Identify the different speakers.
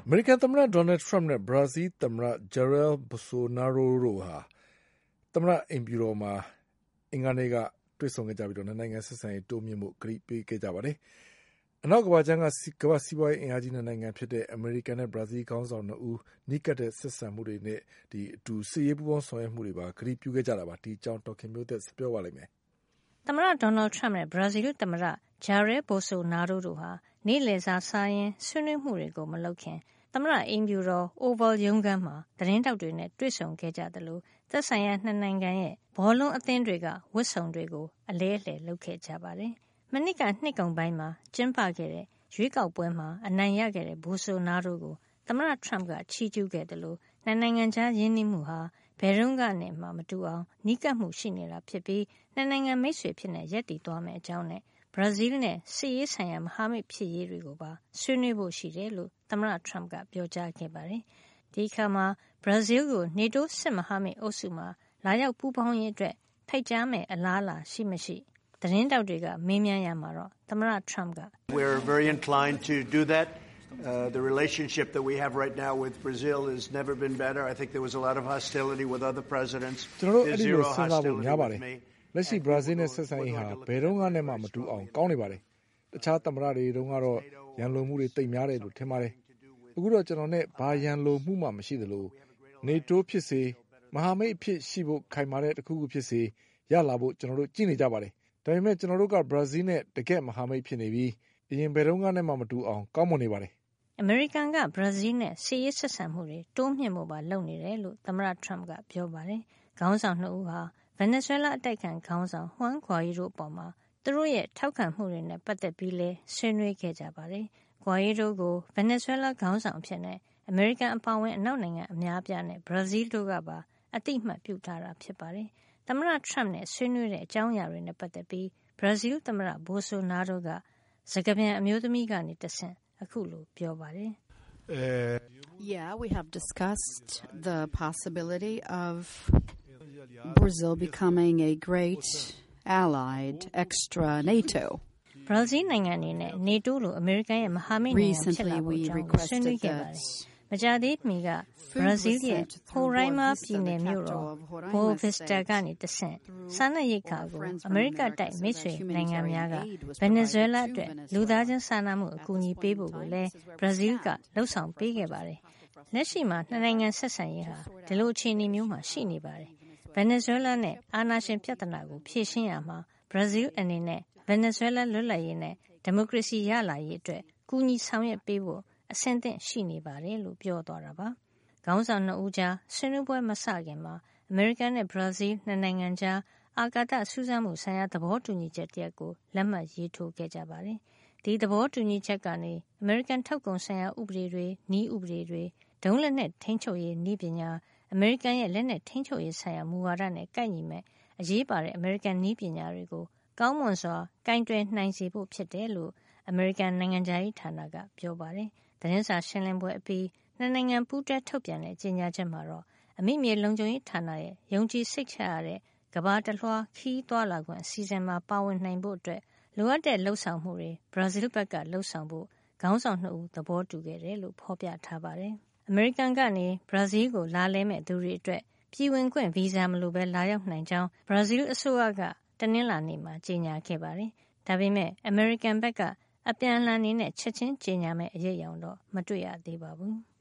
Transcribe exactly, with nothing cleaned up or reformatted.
Speaker 1: အမေရိကန်သမ္မတ Donald Trump နဲ့ ဘရာဇီးသမ္မတ Jair Bolsonaro တို့ဟာသမ္မတအိမ်ဖြူတော်မှာအင်္ဂါနေ့ကတွေ့ဆုံခဲ့ကြပြီးနှစ်နိုင်ငံဆက်ဆံရေးတိုးမြှင့်ဖို့ကတိပေးခဲ့ကြပါတယ်။အနောက်ကမ္ဘာခြမ်းကကမ္ဘာ့စီးပွားရေးအင်အားကြီးနှစ်နိုင်ငံဖြစ်တဲ့အမေရိကန်နဲ့ဘရာဇီးခေါင်းဆောင်နှစ်ဦးနီးကပ်တဲ့ဆက်ဆံမှုတွေနဲ့ဒီအတူစစ်ရေးပူးပေါင်းဆောင်ရွက်မှုတွေပါကတိပြုခဲ့ကြတာပါ။ဒီအကြောင်းဒေါက်ခင်မျိုးသက်ပြောပါလိမ့်မယ်
Speaker 2: ။သမ္မတ Donald Trump နဲ့ဘရာဇီးသမ္မတ Jair Bolsonaro တို့ဟာနေ့လည်စာစားရင်းဆွေးနွေးမှုတွေကိုမလုပ်ခင်သမ္မတအိမ်ဖြူတော် Oval ရုံးခန်းမှာသတင်းထောက်တွေနဲ့တွေ့ဆုံခဲ့ကြသလိုသက်ဆိုင်ရာနှစ်နိုင်ငံရဲ့ဘောလုံးအသင်းတွေကဝတ်စုံတွေကိုအလဲအလှယ်လုပ်ခဲ့ကြပါတယ်။မနှစ်ကနှစ်ကုန်ပိုင်းမှာကျင်းပခဲ့တဲ့ရွေးကောက်ပွဲမှာအနိုင်ရခဲ့တဲ့ Bolsonaro ကိုသမ္မတ Trump ကချီးကျူးခဲ့သလိုနှစ်နိုင်ငံကြားရင်းနှီးမှုဟာဘယ်တုန်းကနေမှမတူအောင်နီးကပ်မှုရှိနေတာဖြစ်ပြီးနှစ်နိုင်ငံမိတ်ဆွေဖြစ်နေရပ်တည်သွားမယ့်အကြောင်းနဲ့ဘရာဇီးနဲ့စစ်ရေးဆိုင်ရာမဟာမိတ်ဖြစ်ရေးတွေကိုပါဆွေးနွေးဖို့ရှိတယ်လို့သမ္မတ Trump ကပြောကြားခဲ့ပါတယ်။ဒီအခါမှာဘရာဇီးကို NATO စစ်မဟာမိတ်အုပ်စုမှာလာရောက်ပူးပေါင်းရေးအတွက်ဖိတ်ကြားမယ်အလားအလာရှိမရှိသတင်းတောက်တွေကမေးမြန်းရမှာတော့သမ္မတ Trump က
Speaker 3: We're very inclined to do that. Uh, the relationship that we have right now with Brazil has never been better. I think there was a lot of hostility with other presidents.
Speaker 1: There's zero hostility with me. လက်ရှိဘရာဇီးနဲ့ဆက်ဆံရေးဟာဘယ်တော့မှမတူအောင်ကောင်းနေပါတယ်။တခြားသမ္မတတွေတုန်းကတော့ရန်လိုမှုတွေတိတ်များတယ်လို့ထင်ပါတယ်။အခုတော့ကျွန်တော်နဲ့ဘာရန်လိုမှုမှမရှိသလိုနေတိုးဖြစ်စေမဟာမိတ်အဖြစ်ရှိဖို့ခိုင်မာတဲ့တစ်ခုခုဖြစ်စေရလာဖို့ကျွန်တော်တို့ကြည့်နေကြပါတယ်။ဒါပေမဲ့ကျွန်တော်တို့ကဘရာဇီးနဲ့တကယ့်မဟာမိတ်ဖြစ်နေပြီးအရင်ဘယ်တော့မှမတူအောင်ကောင်းမွန်နေပါတယ်
Speaker 2: ။အမေရိကန်ကဘရာဇီးနဲ့စစ်ရေးဆက်ဆံမှုတွေတိုးမြှင့်ဖို့ပါလုပ်နေတယ်လို့သမ္မတ Trump ကပြောပါတယ်။ခေါင်းဆောင်နှစ်ဦးဟာဗင်နီဇွဲလားအတိုက်ခံခေါင်းဆောင် Juan Guaido အပေါ်မှာသူတို့ရဲ့ထောက်ခံမှုတွေနဲ့ပတ်သက်ပြီးလဲဆွေးနွေးခဲ့ကြပါတယ်။ Guaido ကိုဗင်နီဇွဲလားခေါင်းဆောင်အဖြစ်နဲ့အမေရိကန်အပါအဝင်အနောက်နိုင်ငံအများအပြားနဲ့ဘရာဇီးတို့ကပါအတိအမှတ်ပြုထားတာဖြစ်ပါတယ်။သမ္မတ Trump နဲ့ဆွေးနွေးတဲ့အကြောင်းအရာတွေနဲ့ပတ်သက်ပြီးဘရာဇီးသမ္မတ Bolsonaro ကစကားပြန်အမျိုးသမီးကနေတဆင့်အခုလိုပြောပါတယ်။
Speaker 4: Yeah, we have discussed the possibility of Brazil becoming a great allied extra NATO.
Speaker 2: ဘရာဇီးနိုင်ငံအနေနဲ့ NATO လိုအမေရိကန်ရဲ့မဟာမိတ်နိုင်ငံဖြစ်လာဖို့ကြောင်းဆွေးနွေးခဲ့ပါတယ်။မကြာသေးမီကဘရာဇီးရဲ့ Roraima ပြည်နယ်မြို့တော် Boa Vista ကနေတဆင့်စားနပ်ရိက္ခာကိုအမေရိကတိုက်မိတ်ဆွေနိုင်ငံများကဗင်နီဇွဲလားအတွက်လူသားချင်းစာနာမှုအကူအညီပေးဖို့ကိုလည်းဘရာဇီးကလှုံ့ဆော်ပေးခဲ့ပါတယ်။လက်ရှိမှာနှစ်နိုင်ငံဆက်ဆံရေးဟာဒီလိုအခြေအနေမျိုးမှာရှိနေပါတယ်။ဗင်နီဇွဲလားနဲ့အာဏာရှင်ပြဿနာကိုဖြေရှင်းရမှာဘရာဇီးအနေနဲ့ဗင်နီဇွဲလားလွတ်လပ်ရေးနဲ့ဒီမိုကရေစီရလာရေးအတွက်ကူညီဆောင်ရွက်ပေးဖို့အဆင်သင့်ရှိနေပါတယ်လို့ပြောသွားတာပါ။ခေါင်းဆောင်နှစ်ဦးကြားဆွေးနွေးပွဲမစခင်မှာအမေရိကန်နဲ့ဘရာဇီးနှစ်နိုင်ငံကြားအာကာသစူးစမ်းမှုဆိုင်ရာသဘောတူညီချက်တရပ်ကိုလက်မှတ်ရေးထိုးခဲ့ကြပါတယ်။ဒီသဘောတူညီချက်ကနေအမေရိကန်ထုတ်ကုန်ဆိုင်ရာဥပဒေတွေ၊နည်းဥပဒေတွေ၊ဒုံးလက်နက်ထိန်းချုပ်ရေးနည်းပညာအမေရိကန်ရဲ့လက်နက်ထိန်းချုပ်ရေးဆိုင်ရာမူဝါဒနဲ့ကိုက်ညီမဲ့အရေးပါတဲ့အမေရိကန်နည်းပညာတွေကိုကောင်းမွန်စွာကိုင်တွယ်နိုင်စေဖို့ဖြစ်တယ်လို့အမေရိကန်နိုင်ငံခြားရေးဌာနကပြောပါတယ်။သတင်းစာရှင်းလင်းပွဲအပြီးနှစ်နိုင်ငံပူးတွဲထုတ်ပြန်တဲ့ကြေညာချက်မှာတော့အမိမြေလုံခြုံရေးဌာနရဲ့ယုံကြည်စိတ်ချရတဲ့ကမ္ဘာတလွှာခီးသွားလာခွင့်အစီအစဉ်မှာပါဝင်နိုင်ဖို့အတွက်လိုအပ်တဲ့လှုပ်ဆောင်မှုတွေဘရာဇီးဘက်ကလှုပ်ဆောင်ဖို့ခေါင်းဆောင်နှစ်ဦးသဘောတူခဲ့တယ်လို့ဖော်ပြထားပါတယ်။အမေရိကန်ကနေဘရာဇီးကိုလာလဲမဲ့သူတွေအတွက်ပြည်ဝင်ခွင့်ဗီဇာမလိုဘဲလာရောက်နိုင်ကြောင်းဘရာဇီးအစိုးရကတနင်္လာနေ့မှာကြေညာခဲ့ပါတယ်။ဒါပေမဲ့အမေရိကန်ဘက်ကအပြန်အလှန်နေနဲ့ချက်ချင်းကြေညာမဲ့အရေးအယောင်တော့မတွေ့ရသေးပါဘူး။